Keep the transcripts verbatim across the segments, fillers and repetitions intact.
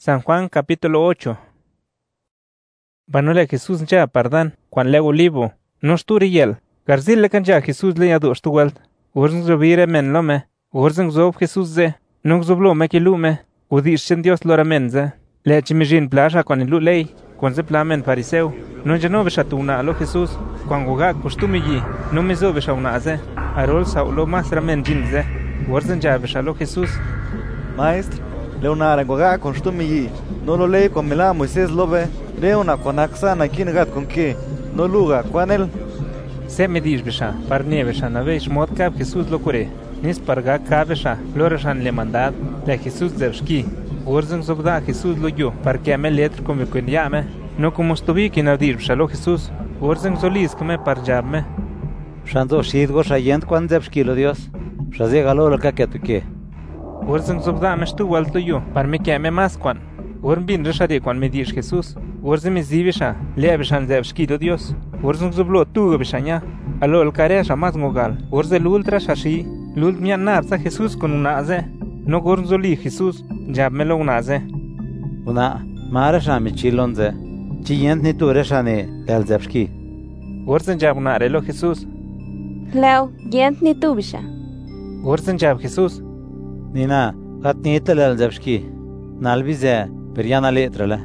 San Juan capítulo ocho. Banole Jesús ya pardan, cuan le olivo, no sturiel. Garzile kan ya Jesús le yadu stuwelt. Urzen zobire men lome, urzen zob Jesús ze, nung zoblo me kilume, udishen Dios lora menze. Le chimijin plasha cuan ilu ley, cuan ze plamen fariseu. No ya no beshatuna lo Jesús, cuan gugak kustumiji, no me zo beshaunaze. Arol saulo masra men jinze. Urzen ya beshalo Jesús. Maestro, Leonara goga con stumiji, no lo ley con mila Moisés lo ve, Leona con axana kin gat con que, no luga con él. Se me dish besha, parne besha na veish mod kab Jesús lo kure, nis parga ka besha, loreshan le mandad, le Jesús zevshki, urzen zobda Jesús lo yo, parque me letr come kun yame, no como stovi kin avdir besha lo Jesús, urzen zolis come parjabme. Shando shid go shayent kwan zevshki lo Dios, shaze galo lo ka ketuke. Urzen zobda me shtu walto yo, par me keme mas kwan. Urzen bin reshari kwan me dish Jesús, urzen me zibesha, le beshan zevshki lo Dios. Urzen zoblo tu beshanya, alo el caresha mas ngogal, urzen l'ultra shashi, l'ult mi narza Jesús con unaze, no gorzoli Jesús, jabmelo unaze. Una mara shami chilonze, chiyent ni tu reshane el zevshki. Urzen jab unarelo Jesús. Leo, yent ni tu besha. Urzen jab Jesús. Nina, kat ni itel el zevshki, nalbize, per yana letrele.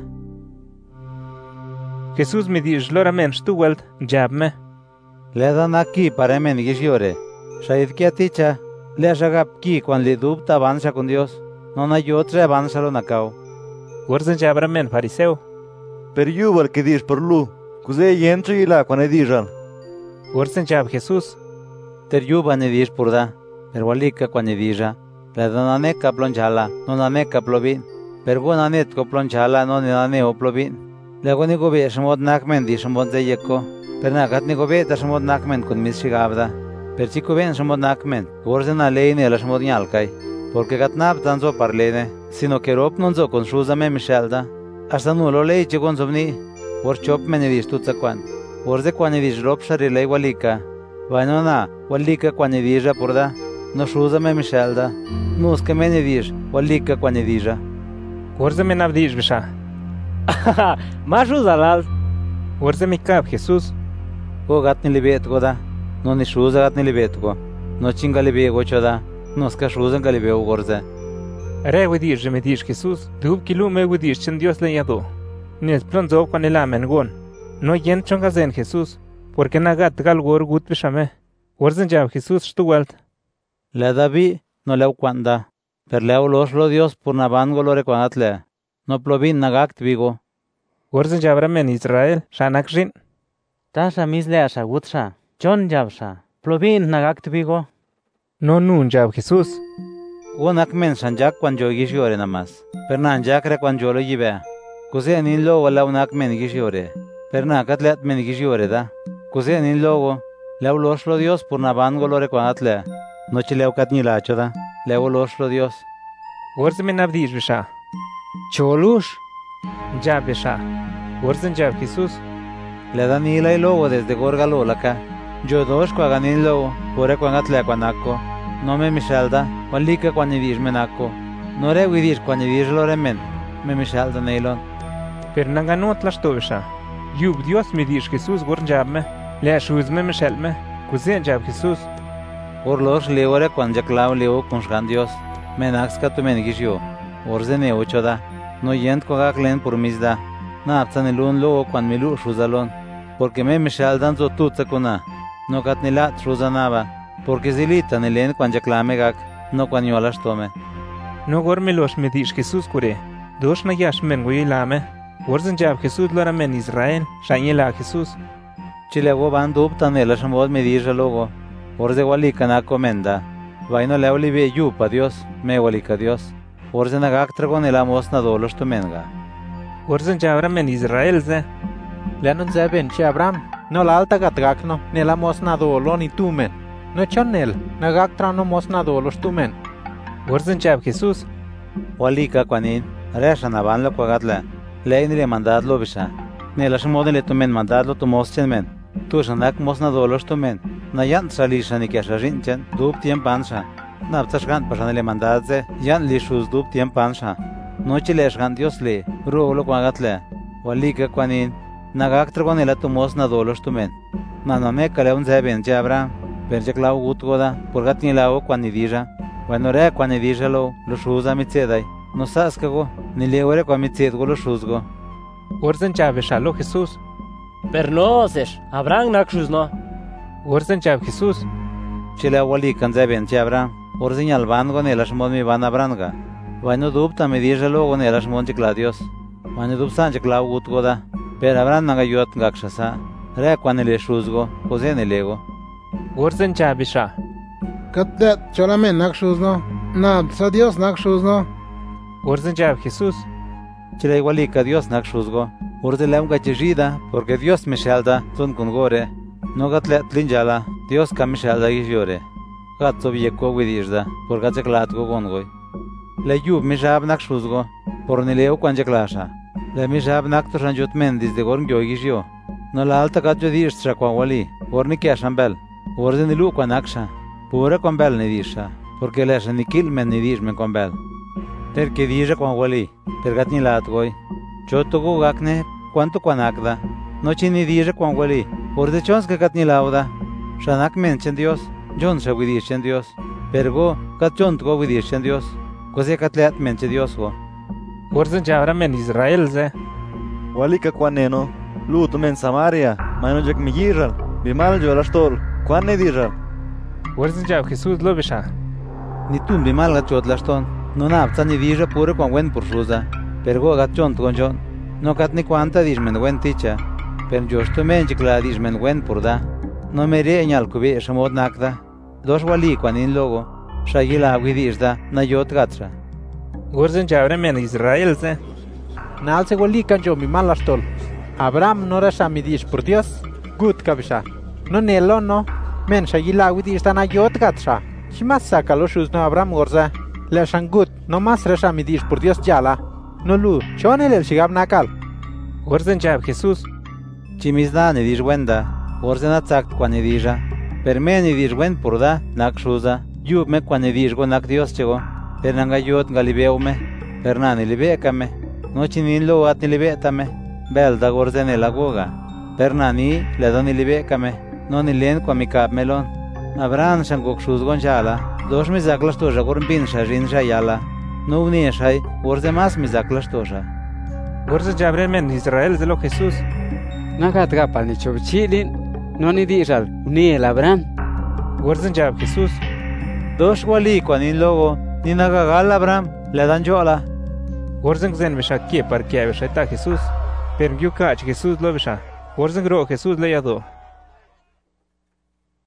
Jesús me dish lora men shtuwelt, jabme. Le dan aquí para men gishiore. Shaid kia ticha, le shagap ki kwan li dubta avansha con Dios, no na yotre avansha lo nakao. Urzen jabra men fariseo. Per yubal que dish por lu, kuze yentro ila con edijan. Urzen jab Jesús. Ter yuba ne dish purda, per walika kwan edija, le dan aneka plonjala, no naneka plobin, per gunanet ko plonjala no nane o plobin. Luego ni gobe shmod nakmen di shmod zeyeko, per nakat ni gobe ta shmod nakmen kun mis shigabda, per chico ben shmod nakmen, gorzen aleine la shmod nyalkai, porque gatnab tanzo parlene, sino que rop nonzo con shuzame mishelda, hasta no lo lei chigon zovni, por chop men edis tutzakwan, orze kwan edis rop sharilei walika, vainona walika kwan edija porda, no shuzame mishelda, nus que men edis walika kwan edija. Orze men avdish besha. Mashu zalal. Urze mi kab Jesús. Go gat ni libet go da. No ni shuza gat ni libet go. No chinga libe go choda. No ska shuza ga libe go gorze. Re widish me dish Jesús. Dub kilu me widish chen Dios le yado. Nes plonzo con el amen gon. No yen chonga zen Jesús. Porque na gat gal gor gut beshame. Urzen jab Jesús shtuwalt. Le davi no le kwanda. Per le los lo Dios por naban go lore kwanatle. No plovin nagakt vigo. Urzen jabra men Israel, shanakjin. Tasha misle ashagutsha, John jabsha, plovin nagakt vigo. No nun jab Jesús. Unak men shanjak kwan jogish yore namas. Per nanjak re kwan jolo yibe. Kuse nin lo wala unak men gish yore. Per nakat let men gish yore da. Kuse nin logo. Leo loslo Dios por naban golore kwan atle. Noche leo kat ni lacho da. Leo loslo Dios. Urzen men avdish besha. Cholush. Jab besha. Urzen jab Jesús. Le dan ila y logo desde gorgalo laka. Yo dos kwa ganin logo. Pore kwan atle kwanako. No me mishalda. Walika kwan edish menako. No re widish kwan edish lore men. Me mishalda neilon. Per nangano tlasto besha. Yub Dios me dish Jesús gorn jabme. Le ashuz me mishalme. Kuzen jab Jesús. Or los leore kwan jaklav leo kunshgan Dios. Menax ka tu menigish yo. Orzene ochoda, no yent kogak len por misda, na apsan elun lo kwan milu shuzalon, porque me mishaldan zo tutzakuna, no katnilat shuzanaba, porque zilitan elen kwan jaklame gak, no kwan yolas tome. No gormelosh me dish Jesús kure, dos na yash men goyilame, orzen jab Jesús lora men Israel, shanyela Jesús. Chilego van dubtan el ashamod me disha logo, orze walikana komenda, vaino le olive yupa Dios, me walika Dios. Orzen agak tragon el amos na dolos to menga. Orzen jabra men Israel ze. Lenon zeben chi Abraham. No la alta gatgak no, ne la mos na dolo ni tumen. No chonel, nagak trano mos na dolos tumen. Orzen jab Jesús. Walika kwanin, reshan aban lo kwagatla. Lein le mandadlo bisha. Ne la shmodel le tumen mandadlo to mos chen men. Tu shanak mos na dolos tumen. Na yan salisha ni kesharin chen, dub tiem pansha. Naptashgan pasanele mandadze, yan li shuz dub tiem pansha. noche le shgan Dios le, ro lo kwagatle, walika kwanin, nagaktra con el atomos na dolos tumen. Naname kale un zeben jabra, perje klau gutgoda, purgatni lao kwanidija, wanore kwanidija lo, lo shuza mitzedai, no saskago, ni leore kwamitzedgo lo shuzgo. Urzen chaveshalo Jesús. Pernosesh, Abraham nakshuzno. Urzen chav Jesús. Chile walikan zeben jabra, urzen alban con el ashmon mi van abranga. Vaino dubta me dijalo con el ashmon chikladios. Vaino dubsan chiklau gutgoda, per Abraham nagayot gakshasa. Re kwanele shuzgo, kozene lego. Urzen chabisha. Katlet cholamen nakshuzno, na sa Dios nakshuzno. Urzen chav Jesús. Chile igualika Dios nakshuzgo. Urze leum gachijida, porque Dios me shalda, son con gore. No gatlet linjala, Dios ka me shalda gishore. Gatso vieko widishda, por gatseklatgo gongoy. Le yub me shab nakshuzgo, por nileo kwanjeklasha. Le me shab naktushan jutmen desde gorn gyoigishyo. No la alta gajo distra kwa wali, gorni kiashan bel. Urze nilu kwa naksha, pura con bel ni disha, porque le shan nikil men ni dish men con bel. Ter que disha kwa wali, ter gat ni latgoy. Chotogo gakne, cuanto kwanakda. No chini disha kwa wali, urze chons que gat ni lauda. Shanak men chen Dios, jon sha widish chen Dios. Pergo, gat chont go widish chen Dios. Kose katleat men chen Dios go. Urzen chavra men Israel ze. Walika kwaneno. Luto men Samaria, maino jek migiral, bimal jo lastol, kwanne diral. Urzen chav Jesús lo bisha. Ni tum bimal gachot laston, no napta ni dija pure con wen pursuza, pergo gachont gonjon, no kat ni kwanta dismen wen ticha, per josto men jikla dismen wen purda, no mere enyal kubi shamot nakda, dos wali kwanin logo, shagila widisda na yot gatra. Urzen chavra men Israel ze. Nal se walikan jo mi malastol. Abraham no resha midish por Dios, gut kabisha. No nelo no, men shagila widish dana yot gatsha. Shimas saka lo shuz no Abraham gorza. Le shangut, no mas resha midish por Dios jala. No lu, chonel el shigab nakal. Urzen chav Jesús. Chimizda ni dish wenda, urzen atzakt kwa ni disha. Per me ni dish wend purda, nak shuza. Yub me kwa ni dish go nak Dios chego. Per nanga yot galibeume, per nani libekame. No chinin lo at ni libetame. Bel da gorzene la goga. Pernani le doni libekame. No ni len kwa mikap melon. Abraham shangok shuz gonjala. Dos mi zaklas toja gorn bin shajin shayala. No uni shay, gorze mas mi zaklas toja. Urzen chavra men Israel ze lo Jesús. Nagat gapal ni chobchilin, no ni diral, uni el Abraham. Urzen chav Jesús. Dos wali kwanin logo, ni nagagal Abraham, le dan jola. Urzen zen bisha kie par kia bisha ta Jesús. Per yuka Jesús lo bisha. Urzen gro Jesús le yado.